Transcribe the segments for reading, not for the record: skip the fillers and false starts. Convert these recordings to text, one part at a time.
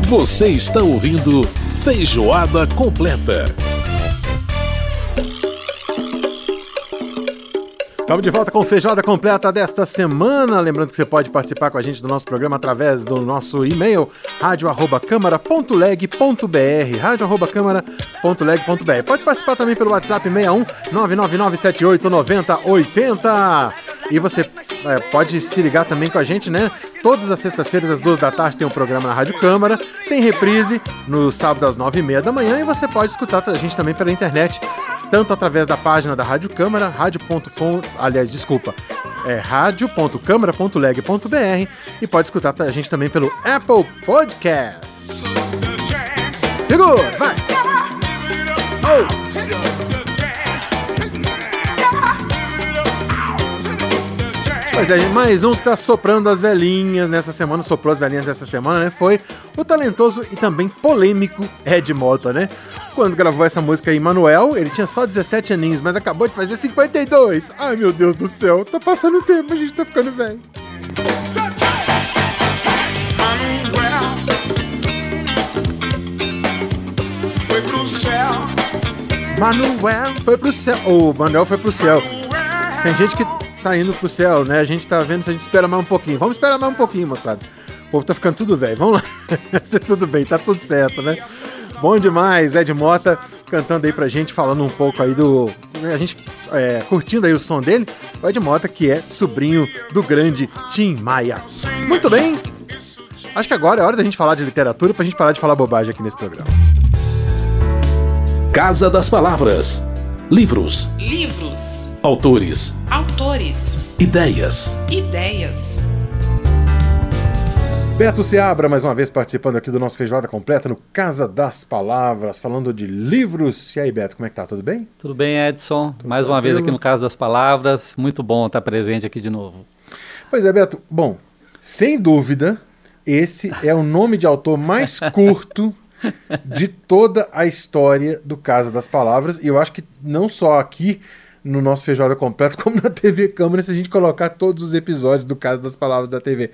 Você está ouvindo Feijoada Completa. Estamos de volta com Feijoada Completa desta semana. Lembrando que você pode participar com a gente do nosso programa através do nosso e-mail radio@câmara.leg.br radio@câmara.leg.br. Pode participar também pelo WhatsApp 61 99978 9080. E você pode se ligar também com a gente, né? Todas as sextas-feiras, às 2 da tarde, tem um programa na Rádio Câmara. Tem reprise no sábado às 9h30 da manhã. E você pode escutar a gente também pela internet, tanto através da página da Rádio Câmara, radio.câmara.leg.br, e pode escutar a gente também pelo Apple Podcasts. Segura, vai! Oh! Pois é, mais um que tá soprando as velhinhas nessa semana, soprou as velhinhas dessa semana, né? Foi o talentoso e também polêmico Ed Mota, né? Quando gravou essa música aí, Manuel, ele tinha só 17 aninhos, mas acabou de fazer 52. Ai, meu Deus do céu, tá passando o tempo, a gente tá ficando velho. Foi pro céu. Manuel foi pro céu. O Manuel foi pro céu. Tem gente que tá indo pro céu, né? A gente tá vendo se a gente espera mais um pouquinho. Vamos esperar mais um pouquinho, moçada. O povo tá ficando tudo velho. Vamos lá. Vai ser tudo bem, tá tudo certo, né? Bom demais, Ed Mota cantando aí pra gente, falando um pouco aí do... A gente curtindo aí o som dele. O Ed Mota, que é sobrinho do grande Tim Maia. Muito bem. Acho que agora é hora da gente falar de literatura pra gente parar de falar bobagem aqui nesse programa. Casa das Palavras. Livros. Autores. Ideias. Beto Seabra, mais uma vez participando aqui do nosso Feijoada Completa no Casa das Palavras, falando de livros. E aí, Beto, como é que tá? Tudo bem? Tudo bem, Edson? Mais uma vez aqui no Casa das Palavras. Muito bom estar presente aqui de novo. Pois é, Beto. Bom, sem dúvida, esse é o nome de autor mais curto de toda a história do Casa das Palavras. E eu acho que não só aqui no nosso Feijoada Completa, como na TV Câmara, se a gente colocar todos os episódios do Casa das Palavras da TV.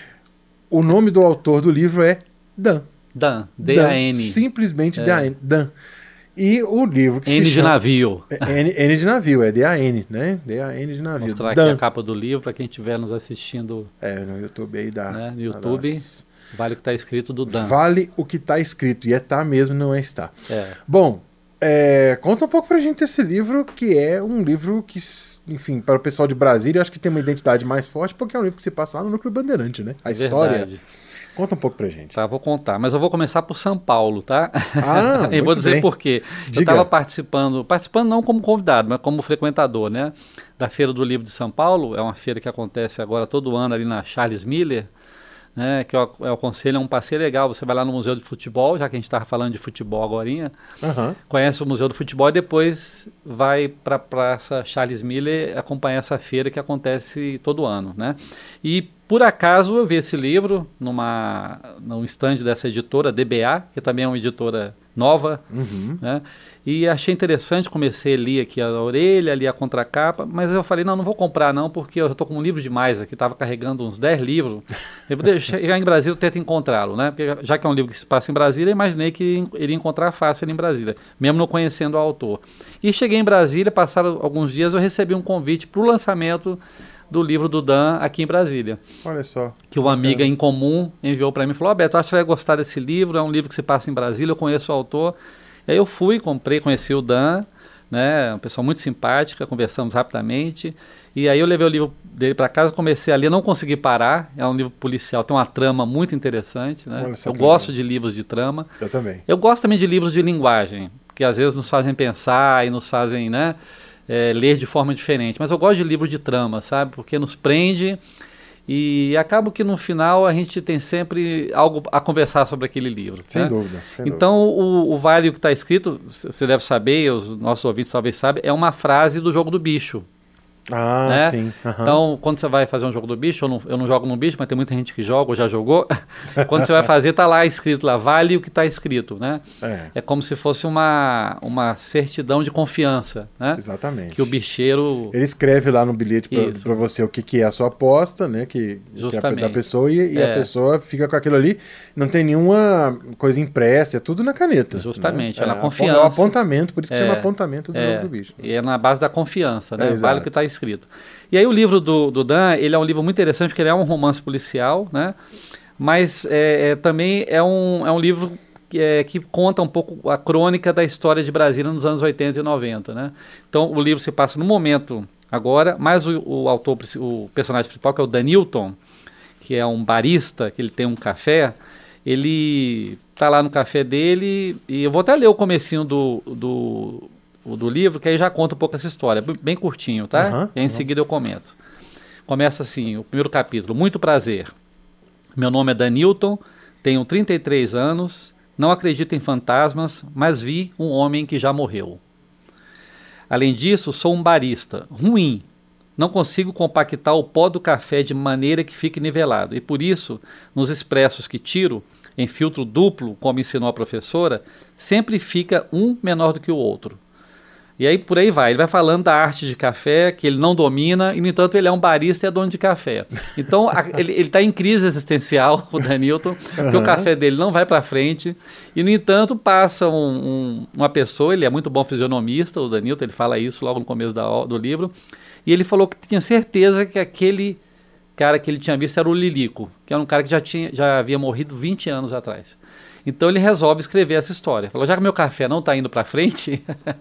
O nome do autor do livro é Dan. Dan, D-A-N. Simplesmente D-A-N, Dan. E o livro que N se de chama... navio. N de navio, é D-A-N, né? D-A-N de navio. Mostrar Dan. aqui a capa do livro para quem estiver nos assistindo. No YouTube aí dá. Né? No YouTube, vale o que está escrito do Dan. Vale o que está escrito. E é tá mesmo, não é está. Bom, conta um pouco pra gente desse livro, que é um livro que, enfim, para o pessoal de Brasília, eu acho que tem uma identidade mais forte, porque é um livro que se passa lá no Núcleo Bandeirante, né? A história. Verdade. Conta um pouco pra gente. Tá, vou contar, mas eu vou começar por São Paulo, tá? E vou dizer por quê. Diga. Eu estava participando não como convidado, mas como frequentador, né? Da Feira do Livro de São Paulo. É uma feira que acontece agora todo ano ali na Charles Miller, né, que eu aconselho, é um passeio legal. Você vai lá no Museu de Futebol, já que a gente estava falando de futebol agorinha, conhece o Museu do Futebol e depois vai para a Praça Charles Miller acompanhar essa feira que acontece todo ano, né? E por acaso eu vi esse livro num stand dessa editora, DBA, que também é uma editora nova, né? E achei interessante, comecei a ler aqui a orelha, li a contracapa, mas eu falei, não vou comprar não, porque eu estou com um livro demais aqui, estava carregando uns 10 livros, eu vou chegar em Brasília, eu tento encontrá-lo, né? Porque já que é um livro que se passa em Brasília, eu imaginei que iria encontrar fácil ali em Brasília, mesmo não conhecendo o autor. E cheguei em Brasília, passaram alguns dias, eu recebi um convite para o lançamento do livro do Dan aqui em Brasília. Olha só. Que uma amiga em comum enviou para mim e falou, Beto, acho que você vai gostar desse livro, é um livro que se passa em Brasília, eu conheço o autor. E aí eu fui, comprei, conheci o Dan, né, uma pessoa muito simpática, conversamos rapidamente, e aí eu levei o livro dele para casa, comecei a ler, não consegui parar, é um livro policial, tem uma trama muito interessante, né? Eu gosto de livros de trama. Eu também. Eu gosto também de livros de linguagem, que às vezes nos fazem pensar e nos fazem, né, ler de forma diferente, mas eu gosto de livro de trama, sabe, porque nos prende. E acaba que no final a gente tem sempre algo a conversar sobre aquele livro. Sem dúvida. Então o vale que está escrito, você deve saber, os nossos ouvintes talvez sabem, é uma frase do Jogo do Bicho. né? Sim. Então, quando você vai fazer um jogo do bicho, eu não jogo no bicho, mas tem muita gente que joga ou já jogou. Quando você vai fazer, tá lá escrito lá, vale o que está escrito, né? É como se fosse uma certidão de confiança, né? Exatamente. Que o bicheiro... Ele escreve lá no bilhete para você o que é a sua aposta, né? Que é da pessoa e a pessoa fica com aquilo ali. Não tem nenhuma coisa impressa, é tudo na caneta. Justamente, né? é na confiança. É o apontamento, por isso que chama apontamento do jogo do bicho. E é na base da confiança, né? Vale o que está escrito. E aí o livro do Dan, ele é um livro muito interessante porque ele é um romance policial, né? Mas também é um livro que conta um pouco a crônica da história de Brasília nos anos 80 e 90, né? Então o livro se passa no momento agora, mas o personagem principal, que é o Danilton, que é um barista, que ele tem um café, ele tá lá no café dele, e eu vou até ler o comecinho do livro, que aí já conta um pouco essa história, bem curtinho, tá? E aí em seguida eu comento. Começa assim, o primeiro capítulo: muito prazer. Meu nome é Danilton, tenho 33 anos, não acredito em fantasmas, mas vi um homem que já morreu. Além disso, sou um barista ruim. Não consigo compactar o pó do café de maneira que fique nivelado. E por isso, nos expressos que tiro, em filtro duplo, como ensinou a professora, sempre fica um menor do que o outro. E aí por aí vai. Ele vai falando da arte de café, que ele não domina, e no entanto ele é um barista e é dono de café. Então ele está em crise existencial, o Danilton, porque o café dele não vai para frente. E no entanto passa uma pessoa, ele é muito bom fisionomista, o Danilton, ele fala isso logo no começo do livro, e ele falou que tinha certeza que aquele cara que ele tinha visto era o Lilico, que era um cara que já havia morrido 20 anos atrás. Então ele resolve escrever essa história. Falou, já que meu café não está indo para frente,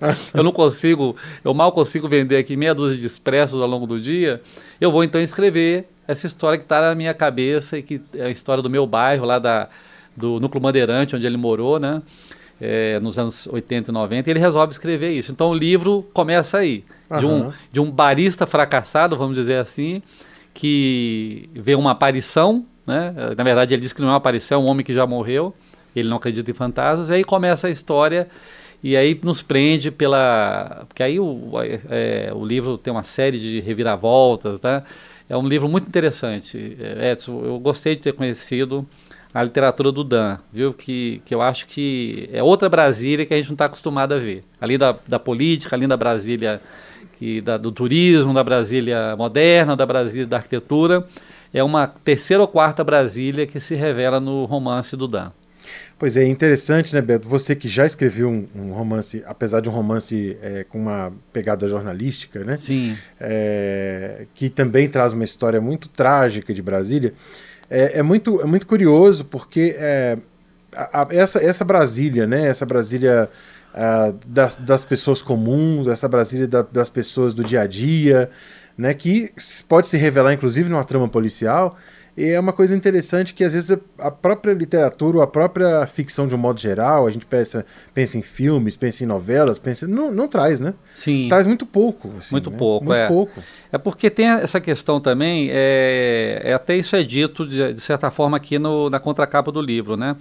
eu mal consigo vender aqui meia dúzia de expressos ao longo do dia, eu vou então escrever essa história que está na minha cabeça, e que é a história do meu bairro, lá do Núcleo Bandeirante, onde ele morou, né? Nos anos 80 e 90, e ele resolve escrever isso. Então o livro começa aí, de um barista fracassado, vamos dizer assim, que vê uma aparição, né? Na verdade ele diz que não é uma aparição, é um homem que já morreu, ele não acredita em fantasmas, e aí começa a história, e aí nos prende porque aí o livro tem uma série de reviravoltas, né? É um livro muito interessante, Edson, eu gostei de ter conhecido a literatura do Dan, viu? Que eu acho que é outra Brasília que a gente não está acostumado a ver, além da política, além da Brasília, do turismo, da Brasília moderna, da Brasília da arquitetura, é uma terceira ou quarta Brasília que se revela no romance do Dan. Pois é, interessante, né, Beto? Você que já escreveu um romance, apesar de um romance com uma pegada jornalística, né? Sim. Que também traz uma história muito trágica de Brasília. É muito curioso, porque essa Brasília, né? Essa Brasília das pessoas comuns, essa Brasília das pessoas do dia a dia, né? Que pode se revelar, inclusive, numa trama policial. E é uma coisa interessante que, às vezes, a própria literatura ou a própria ficção, de um modo geral, a gente pensa em filmes, pensa em novelas, não traz, né? Sim. Traz muito pouco. Assim, muito né? pouco, muito pouco. É porque tem essa questão também, até isso é dito, de certa forma, aqui na contracapa do livro, né?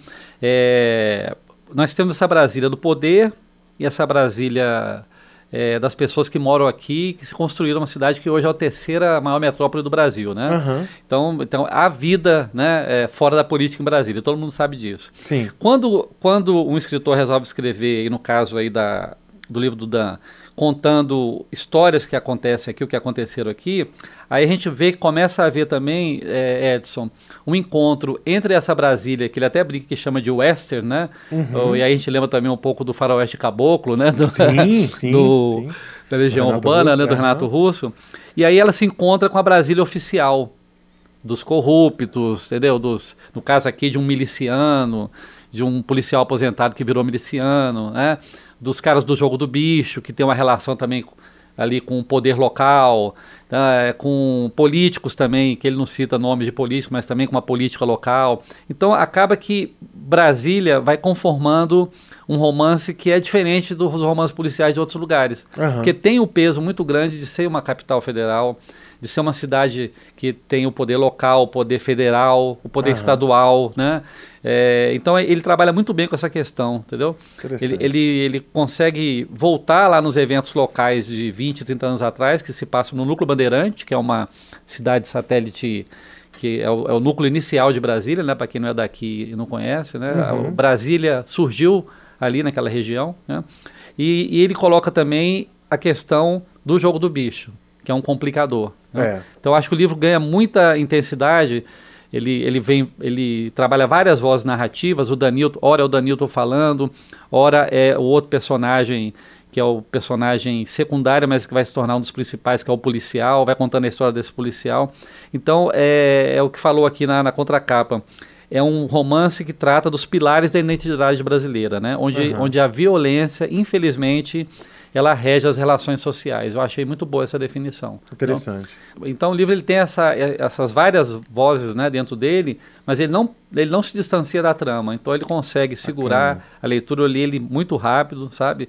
Nós temos essa Brasília do poder e essa Brasília... das pessoas que moram aqui, que se construíram uma cidade que hoje é a terceira maior metrópole do Brasil, né? Então há vida, né, fora da política em Brasília, todo mundo sabe disso. Sim. Quando um escritor resolve escrever, e no caso aí do livro do Dan, contando histórias que acontecem aqui, o que aconteceram aqui, aí a gente começa a ver também, Edson, um encontro entre essa Brasília, que ele até brinca que chama de western, né? E aí a gente lembra também um pouco do Faroeste Caboclo, né? Sim. Da Legião Urbana, Russo, né? Do Renato Russo. E aí ela se encontra com a Brasília oficial, dos corruptos, entendeu? No caso aqui de um miliciano, de um policial aposentado que virou miliciano, né? Dos caras do jogo do bicho, que tem uma relação também ali com o poder local, com políticos também, que ele não cita nomes de políticos, mas também com uma política local. Então acaba que Brasília vai conformando um romance que é diferente dos romances policiais de outros lugares, porque tem o peso muito grande de ser uma capital federal, de ser uma cidade que tem o poder local, o poder federal, o poder estadual, né? Então ele trabalha muito bem com essa questão, entendeu? Ele consegue voltar lá nos eventos locais de 20, 30 anos atrás, que se passam no Núcleo Bandeirante, que é uma cidade satélite, que é o núcleo inicial de Brasília, né? Para quem não é daqui e não conhece, né? Brasília surgiu ali naquela região, né? E ele coloca também a questão do jogo do bicho, que é um complicador, né? Então acho que o livro ganha muita intensidade. Ele trabalha várias vozes narrativas. O Danilton, ora é o Danilton falando, ora é o outro personagem, que é o personagem secundário, mas que vai se tornar um dos principais, que é o policial, vai contando a história desse policial. Então é o que falou aqui na contracapa. É um romance que trata dos pilares da identidade brasileira, né? Onde a violência, infelizmente, ela rege as relações sociais. Eu achei muito boa essa definição. Interessante. Então o livro ele tem essas várias vozes, né, dentro dele, mas ele não se distancia da trama. Então ele consegue segurar a leitura. Eu li ele muito rápido, sabe?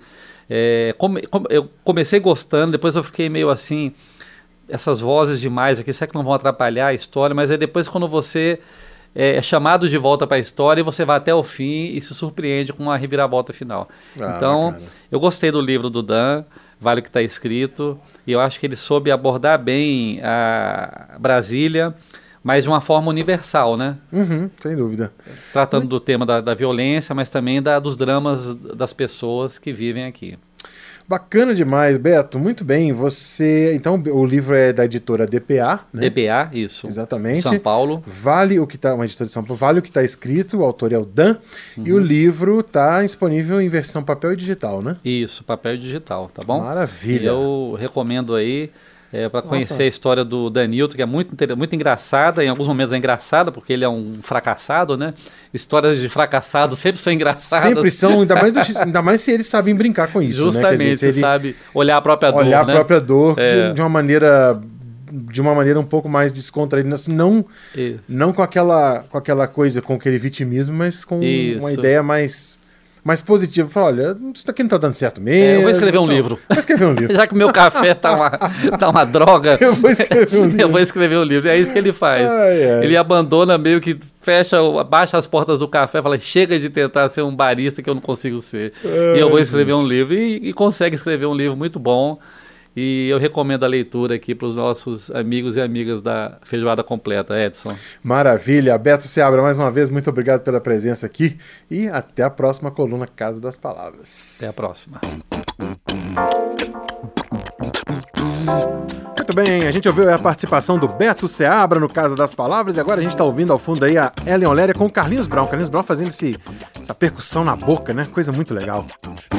Eu comecei gostando, depois eu fiquei meio assim, essas vozes demais aqui, será que não vão atrapalhar a história? Mas aí depois, quando você é chamado de volta para a história, e você vai até o fim e se surpreende com uma reviravolta final. Então, bacana. Eu gostei do livro do Dan, vale o que está escrito, e eu acho que ele soube abordar bem a Brasília, mas de uma forma universal, né? Sem dúvida. Tratando do tema da violência, mas também dos dramas das pessoas que vivem aqui. Bacana demais, Beto. Muito bem. Então, o livro é da editora DPA, né? DPA, isso. Exatamente. São Paulo. Vale o que está, uma editora de São Paulo, vale o que está escrito, o autor é o Dan, e o livro está disponível em versão papel e digital, né? Isso, papel e digital, tá bom? Maravilha. Eu recomendo aí. Para conhecer a história do Danilton, que é muito engraçada, em alguns momentos é engraçada, porque ele é um fracassado, né? Histórias de fracassado sempre são engraçadas. Sempre são, ainda mais se eles sabem brincar com isso. Justamente, né? Você sabe olhar a própria dor. Olhar a própria dor de uma maneira um pouco mais descontraída, não com aquela coisa, com aquele vitimismo, mas com uma ideia mais positivo. Fala, olha, isso aqui não tá dando certo mesmo. Eu vou escrever um livro. Vou escrever um livro. Já que o meu café tá uma droga. Eu vou escrever um livro. Eu vou escrever um livro. É isso que ele faz. Ele abandona meio que baixa as portas do café e fala, chega de tentar ser um barista que eu não consigo ser. E eu vou escrever um livro. E consegue escrever um livro muito bom. E eu recomendo a leitura aqui para os nossos amigos e amigas da Feijoada Completa, Edson. Maravilha. Beto Seabra, mais uma vez, muito obrigado pela presença aqui e até a próxima coluna Casa das Palavras. Até a próxima. Muito bem, a gente ouviu a participação do Beto Seabra no Casa das Palavras e agora a gente está ouvindo ao fundo aí a Ellen Oléria com o Carlinhos Brown. Carlinhos Brown fazendo essa percussão na boca, né? Coisa muito legal.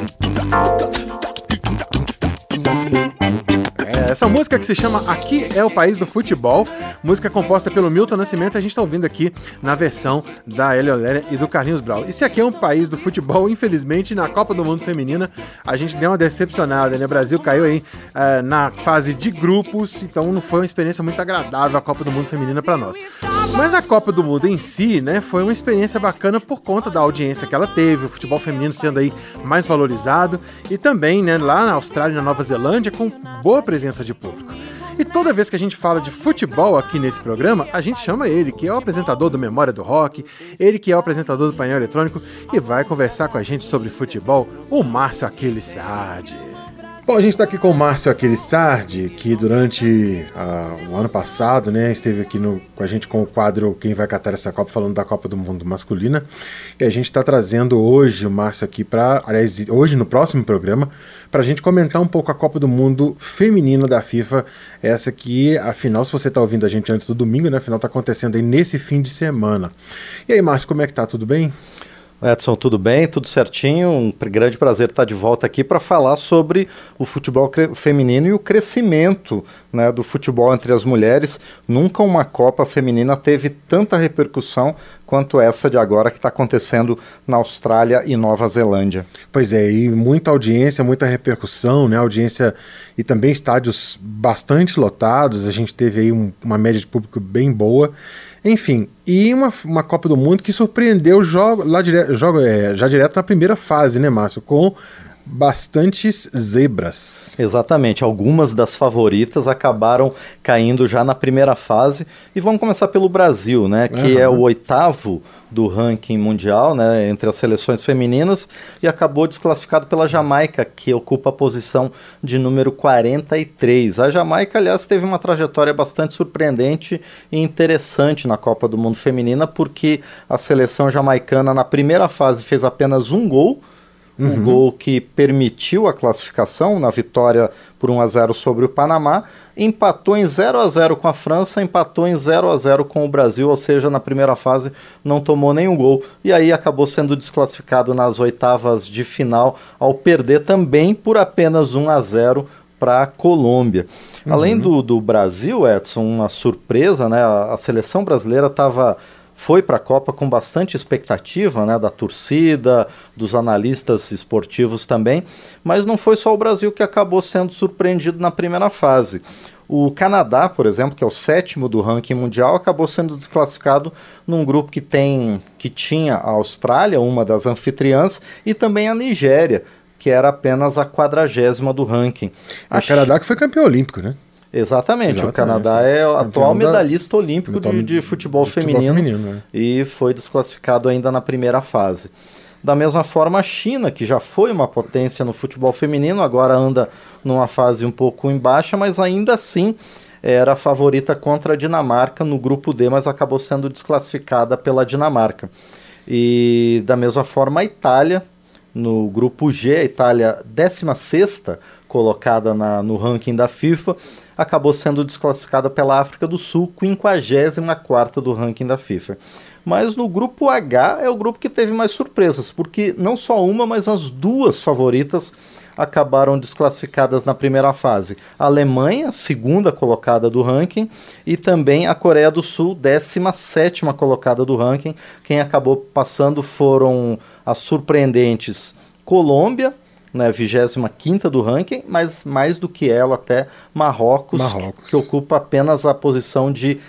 Essa música que se chama Aqui é o País do Futebol, música composta pelo Milton Nascimento, a gente está ouvindo aqui na versão da Ellen Oléria e do Carlinhos Brown. E se aqui é um país do futebol, infelizmente na Copa do Mundo Feminina a gente deu uma decepcionada, né? O Brasil caiu aí na fase de grupos, então não foi uma experiência muito agradável a Copa do Mundo Feminina para nós. Mas a Copa do Mundo em si, né, foi uma experiência bacana por conta da audiência que ela teve, o futebol feminino sendo aí mais valorizado e também, né, lá na Austrália e na Nova Zelândia com boa presença de público. E toda vez que a gente fala de futebol aqui nesse programa, a gente chama ele, que é o apresentador do Memória do Rock, ele que é o apresentador do Painel Eletrônico e vai conversar com a gente sobre futebol, o Márcio Aquilissardi. Bom, a gente está aqui com o Márcio Aquilissardi, que durante o ano passado, né, esteve aqui com a gente com o quadro Quem Vai Catar Essa Copa, falando da Copa do Mundo Masculina. E a gente está trazendo hoje o Márcio aqui hoje no próximo programa, para a gente comentar um pouco a Copa do Mundo Feminina da FIFA. Essa que, afinal, se você está ouvindo a gente antes do domingo, né, afinal está acontecendo aí nesse fim de semana. E aí, Márcio, como é que tá? Tudo bem? Edson, tudo bem? Tudo certinho? Um grande prazer estar de volta aqui para falar sobre o futebol feminino e o crescimento, né, do futebol entre as mulheres. Nunca uma Copa feminina teve tanta repercussão quanto essa de agora que está acontecendo na Austrália e Nova Zelândia. Pois é, e muita audiência, muita repercussão, né? Audiência e também estádios bastante lotados. A gente teve aí uma média de público bem boa. Enfim, e uma Copa do Mundo que surpreendeu já direto na primeira fase, né, Márcio? Com bastantes zebras. Exatamente, algumas das favoritas acabaram caindo já na primeira fase. E vamos começar pelo Brasil, né, que é o 8º do ranking mundial, né, entre as seleções femininas, e acabou desclassificado pela Jamaica, que ocupa a posição de número 43. A Jamaica, aliás, teve uma trajetória bastante surpreendente e interessante na Copa do Mundo Feminina, porque a seleção jamaicana na primeira fase fez apenas um gol, um gol que permitiu a classificação na vitória por 1-0 sobre o Panamá, empatou em 0-0 com a França, empatou em 0-0 com o Brasil, ou seja, na primeira fase não tomou nenhum gol, e aí acabou sendo desclassificado nas oitavas de final, ao perder também por apenas 1-0 para a Colômbia. Além do Brasil, Edson, uma surpresa, né? A seleção brasileira foi para a Copa com bastante expectativa, né, da torcida, dos analistas esportivos também, mas não foi só o Brasil que acabou sendo surpreendido na primeira fase. O Canadá, por exemplo, que é o 7º do ranking mundial, acabou sendo desclassificado num grupo que tinha a Austrália, uma das anfitriãs, e também a Nigéria, que era apenas a 40ª do ranking. O Canadá que foi campeão olímpico, né? Exatamente, o Canadá é o atual medalhista olímpico de futebol feminino, e foi desclassificado ainda na primeira fase. Da mesma forma, a China, que já foi uma potência no futebol feminino, agora anda numa fase um pouco em baixa, mas ainda assim era a favorita contra a Dinamarca no grupo D, mas acabou sendo desclassificada pela Dinamarca. E da mesma forma, a Itália, no grupo G, a Itália 16ª colocada no ranking da FIFA, acabou sendo desclassificada pela África do Sul, 54ª do ranking da FIFA. Mas no grupo H é o grupo que teve mais surpresas, porque não só uma, mas as duas favoritas acabaram desclassificadas na primeira fase. A Alemanha, 2ª colocada do ranking, e também a Coreia do Sul, 17ª colocada do ranking. Quem acabou passando foram as surpreendentes Colômbia, né, 25ª do ranking, mas mais do que ela até Marrocos. Que ocupa apenas a posição de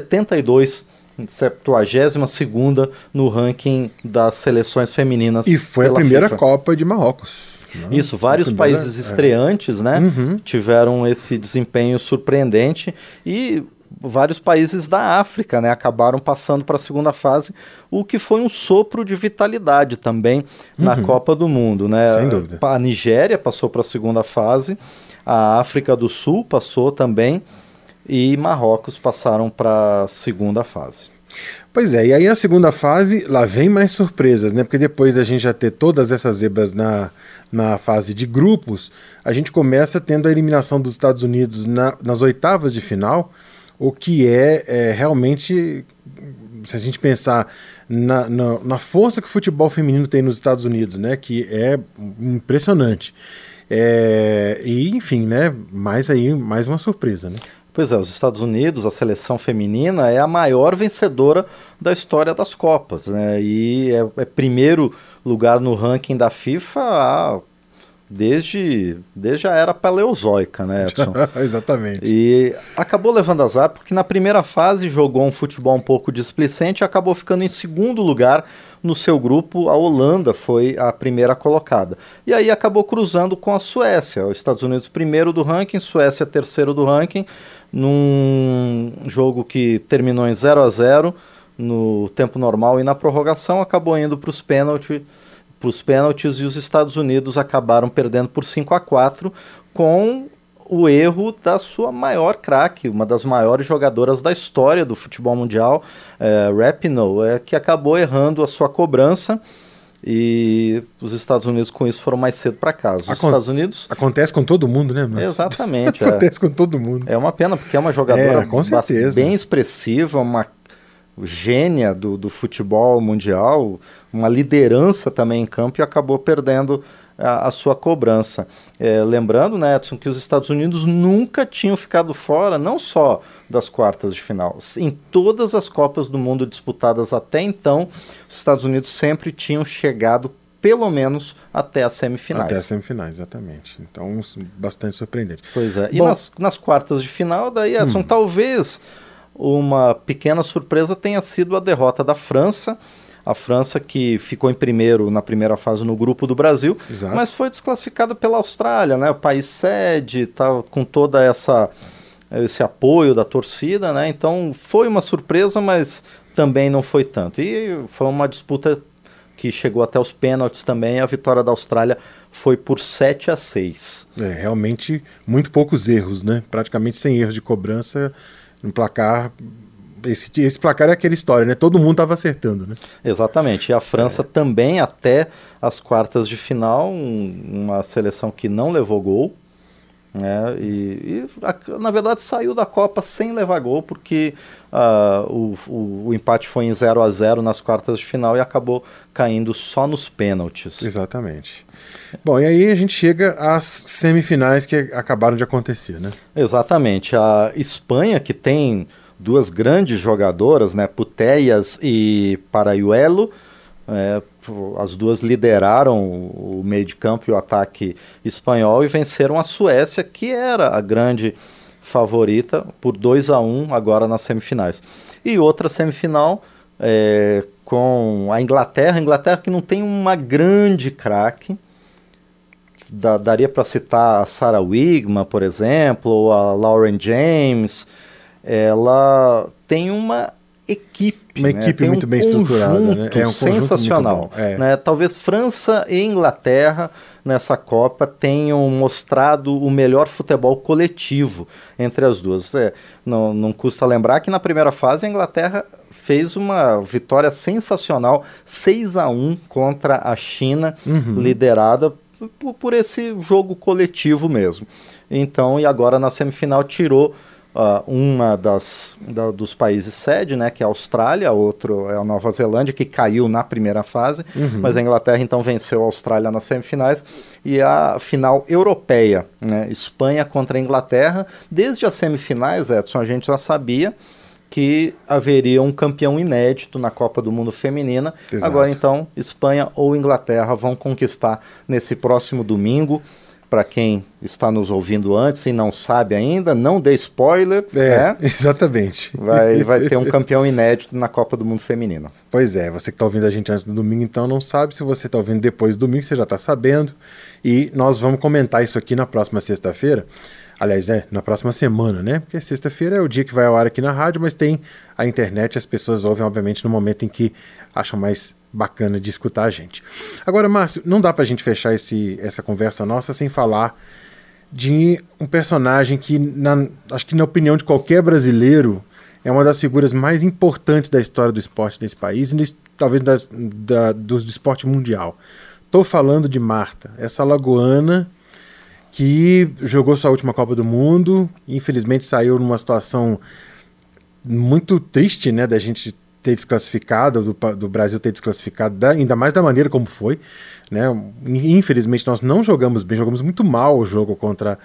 72ª no ranking das seleções femininas. E foi a primeira FIFA. Copa de Marrocos. Isso, vários países estreantes, né, tiveram esse desempenho surpreendente, e vários países da África, né, acabaram passando para a segunda fase, o que foi um sopro de vitalidade também na Copa do Mundo, né? Sem dúvida. A Nigéria passou para a segunda fase, a África do Sul passou também, e Marrocos passaram para a segunda fase. Pois é, e aí a segunda fase, lá vem mais surpresas, né? Porque depois da gente já ter todas essas zebras na fase de grupos, a gente começa tendo a eliminação dos Estados Unidos nas oitavas de final, o que é realmente, se a gente pensar na força que o futebol feminino tem nos Estados Unidos, né, que é impressionante. E enfim, né, mais uma surpresa, né? Pois é, os Estados Unidos, a seleção feminina, é a maior vencedora da história das Copas, né? E é primeiro lugar no ranking da FIFA desde a era paleozoica, né, Edson? Exatamente. E acabou levando azar porque na primeira fase jogou um futebol um pouco displicente e acabou ficando em segundo lugar no seu grupo. A Holanda foi a primeira colocada. E aí acabou cruzando com a Suécia. Os Estados Unidos primeiro do ranking, Suécia terceiro do ranking, num jogo que terminou em 0-0 no tempo normal e na prorrogação, acabou indo para os pênaltis, e os Estados Unidos acabaram perdendo por 5-4 com o erro da sua maior craque, uma das maiores jogadoras da história do futebol mundial, Rapinoe, que acabou errando a sua cobrança, e os Estados Unidos com isso foram mais cedo para casa. Os Estados Unidos... Acontece com todo mundo, né, mano? Exatamente. Acontece com todo mundo. É uma pena, porque é uma jogadora com certeza, bem expressiva, uma gênia do futebol mundial, uma liderança também em campo, e acabou perdendo a sua cobrança. Lembrando, né, Edson, que os Estados Unidos nunca tinham ficado fora, não só das quartas de final, em todas as Copas do Mundo disputadas até então, os Estados Unidos sempre tinham chegado pelo menos até as semifinais. Até as semifinais, exatamente. Então, bastante surpreendente. Pois é. E nas quartas de final, daí, Edson, talvez uma pequena surpresa tenha sido a derrota da França. A França, que ficou em primeiro na primeira fase no grupo do Brasil, Exato. mas foi desclassificada pela Austrália, né? O país sede, tá com toda esse apoio da torcida, né? Então foi uma surpresa, mas também não foi tanto. E foi uma disputa que chegou até os pênaltis também. A vitória da Austrália foi por 7-6. Realmente muito poucos erros, né? Praticamente sem erros de cobrança no placar. Esse placar é aquela história, né? Todo mundo estava acertando, né? Exatamente. E a França também até as quartas de final, uma seleção que não levou gol, né? Na verdade saiu da Copa sem levar gol, porque o empate foi em 0-0 nas quartas de final e acabou caindo só nos pênaltis. Exatamente. Bom, e aí a gente chega às semifinais que acabaram de acontecer, né? Exatamente. A Espanha, que tem duas grandes jogadoras, né, Putellas e Parayuelo, as duas lideraram o meio de campo e o ataque espanhol e venceram a Suécia, que era a grande favorita, por 2-1 agora nas semifinais. E outra semifinal com a Inglaterra que não tem uma grande craque. Daria para citar a Sarah Wigman, por exemplo, ou a Lauren James. Ela tem uma equipe, uma equipe muito bem estruturada, né? É um sensacional. Né? Talvez França e Inglaterra nessa Copa tenham mostrado o melhor futebol coletivo entre as duas. Não custa lembrar que na primeira fase a Inglaterra fez uma vitória sensacional, 6-1 contra a China, liderada por esse jogo coletivo mesmo. Então, e agora na semifinal tirou uma dos países sede, né, que é a Austrália, outro é a Nova Zelândia, que caiu na primeira fase, mas a Inglaterra então venceu a Austrália nas semifinais, e a final europeia, né, Espanha contra a Inglaterra. Desde as semifinais, Edson, a gente já sabia que haveria um campeão inédito na Copa do Mundo Feminina. Exato. Agora então, Espanha ou Inglaterra vão conquistar nesse próximo domingo. Para quem está nos ouvindo antes e não sabe ainda, não dê spoiler. Né? Exatamente. Vai ter um campeão inédito na Copa do Mundo Feminina. Pois é, você que está ouvindo a gente antes do domingo, então não sabe. Se você está ouvindo depois do domingo, você já está sabendo. E nós vamos comentar isso aqui na próxima sexta-feira. Aliás, na próxima semana, né? Porque sexta-feira é o dia que vai ao ar aqui na rádio, mas tem a internet, as pessoas ouvem, obviamente, no momento em que acham mais bacana de escutar a gente. Agora, Márcio, não dá pra gente fechar essa conversa nossa sem falar de um personagem que, acho que na opinião de qualquer brasileiro, é uma das figuras mais importantes da história do esporte desse país e talvez do esporte mundial. Tô falando de Marta, essa alagoana que jogou sua última Copa do Mundo, infelizmente saiu numa situação muito triste, né, da gente ter desclassificado, do Brasil ter desclassificado, ainda mais da maneira como foi, né? Infelizmente nós não jogamos bem, jogamos muito mal o jogo contra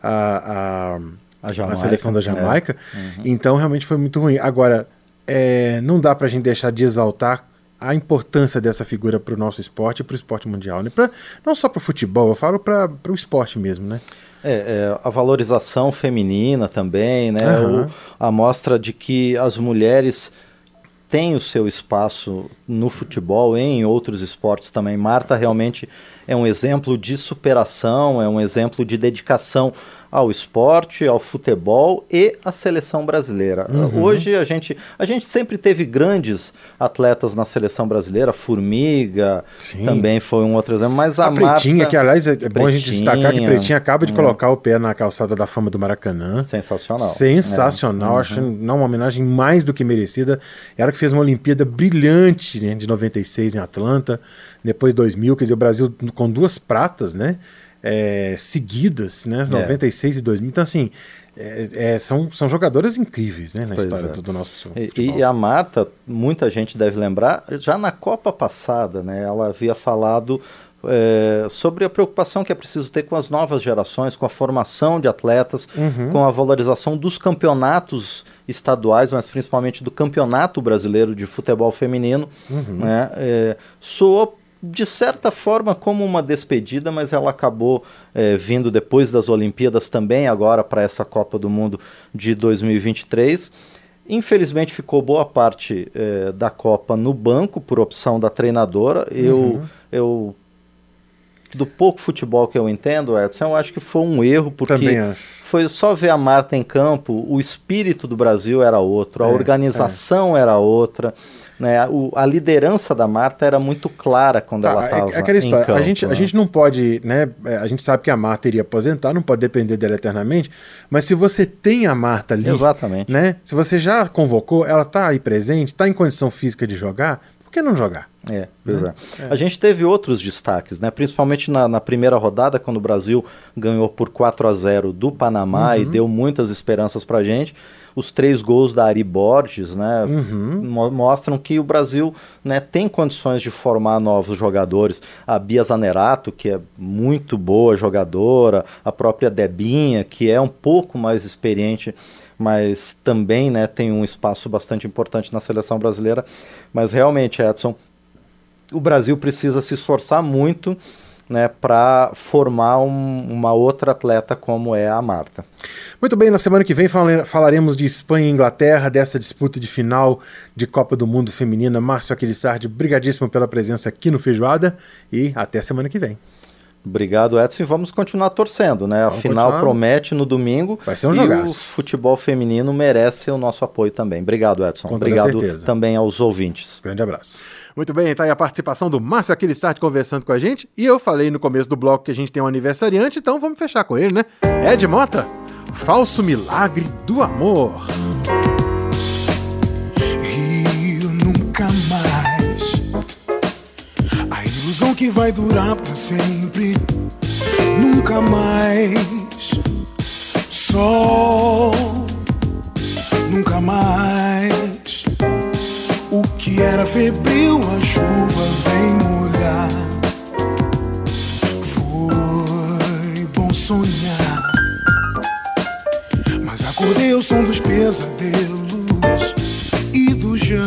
a seleção da Jamaica, então realmente foi muito ruim. Agora, não dá pra gente deixar de exaltar a importância dessa figura para o nosso esporte e para o esporte mundial, né? Não só para o futebol, eu falo para o esporte mesmo, né? A valorização feminina também, né? A mostra de que as mulheres têm o seu espaço no futebol, em outros esportes também. Marta realmente é um exemplo de superação, é um exemplo de dedicação ao esporte, ao futebol e à seleção brasileira. Hoje a gente sempre teve grandes atletas na seleção brasileira, Formiga, sim, também foi um outro exemplo, mas a Pretinha, Marta, que aliás é bom a gente destacar que Pretinha acaba de colocar o pé na calçada da fama do Maracanã. Sensacional. Acho uma homenagem mais do que merecida. Ela que fez uma Olimpíada brilhante, né, de 96 em Atlanta, depois 2000, quer dizer, o Brasil com 2 pratas, né? Seguidas, né? 96 e 2000. Então, assim, são jogadoras incríveis, né? Na história do nosso futebol. E a Marta, muita gente deve lembrar, já na Copa passada, né? Ela havia falado sobre a preocupação que é preciso ter com as novas gerações, com a formação de atletas, com a valorização dos campeonatos estaduais, mas principalmente do Campeonato Brasileiro de Futebol Feminino. Né? Soou de certa forma como uma despedida, mas ela acabou vindo depois das Olimpíadas também, agora para essa Copa do Mundo de 2023. Infelizmente ficou boa parte da Copa no banco por opção da treinadora. Eu do pouco futebol que eu entendo, Edson, eu acho que foi um erro, porque foi só ver a Marta em campo, o espírito do Brasil era outro, a organização era outra, né? A liderança da Marta era muito clara quando ela estava em campo. A gente não pode, né? A gente sabe que a Marta iria aposentar, não pode depender dela eternamente, mas se você tem a Marta ali, exatamente, né? Se você já convocou, ela está aí presente, está em condição física de jogar, por que não jogar? A gente teve outros destaques, né? Principalmente na primeira rodada, quando o Brasil ganhou por 4-0 do Panamá e deu muitas esperanças pra gente. Os 3 gols da Ari Borges, né, mostram que o Brasil, né, tem condições de formar novos jogadores. A Bia Zanerato, que é muito boa jogadora, a própria Debinha, que é um pouco mais experiente, mas também, né, tem um espaço bastante importante na seleção brasileira. Mas realmente, Edson, o Brasil precisa se esforçar muito, né, para formar uma outra atleta como é a Marta. Muito bem, na semana que vem falaremos de Espanha e Inglaterra, dessa disputa de final de Copa do Mundo Feminina. Márcio Aquilissardi, brigadíssimo pela presença aqui no Feijoada e até semana que vem. Obrigado, Edson, e vamos continuar torcendo, né? A final promete no domingo. Vai ser um jogaço. E o futebol feminino merece o nosso apoio também. Obrigado, Edson. Obrigado também aos ouvintes. Grande abraço. Muito bem, tá aí a participação do Márcio Aquilissardi conversando com a gente. E eu falei no começo do bloco que a gente tem um aniversariante, então vamos fechar com ele, né? Ed Mota, Falso Milagre do Amor. Rio nunca mais, a ilusão que vai durar pra sempre. Nunca mais, sol, nunca mais. O que era febril, a chuva vem molhar. Foi bom sonhar, mas acordei ao som dos pesadelos e dos jãs.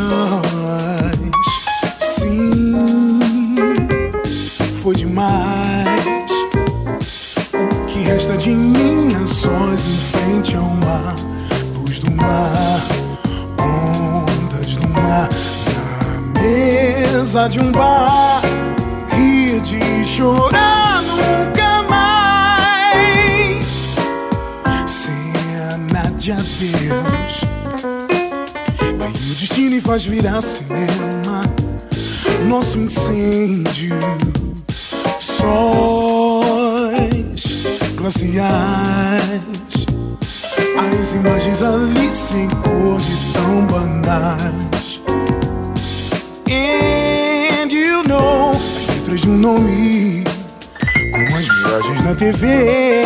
Sim, foi demais. O que resta de mim a sós em frente ao mar. Luz do mar, ondas do mar, na mesa de um bar. Rir de chorar nunca mais. Cena de adeus. Vem o destino e faz virar cinema nosso incêndio. Sóis glaciais, as imagens ali sem cor de tão banais. And you know, as letras de um nome, como as miragens na TV,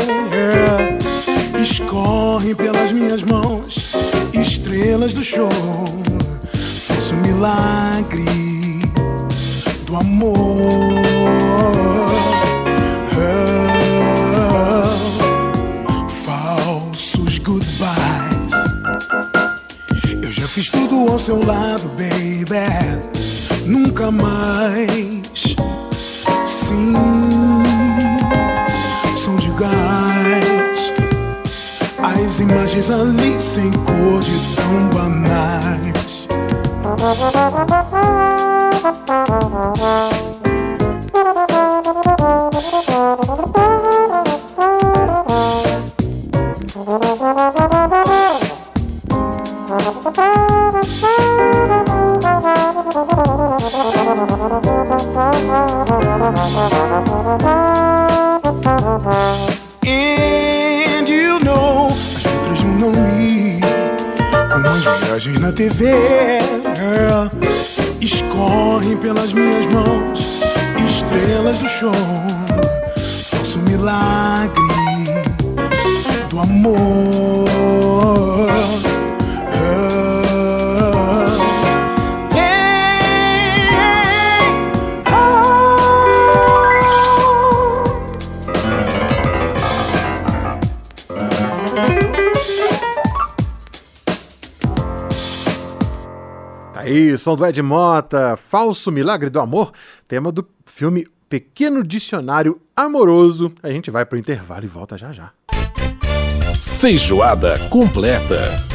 escorrem pelas minhas mãos, estrelas do show. Fosse um milagre do amor. Falsos goodbyes. Eu já fiz tudo ao seu lado, baby. Nunca mais. Sim, som de gás, as imagens ali sem cor de tão banais. And you know, as letras não me, como as viagens na TV, escorrem pelas minhas mãos, estrelas do show. Faço um milagre do amor. Aí, som do Ed Mota, Falso Milagre do Amor, tema do filme Pequeno Dicionário Amoroso. A gente vai pro intervalo e volta já já. Feijoada completa.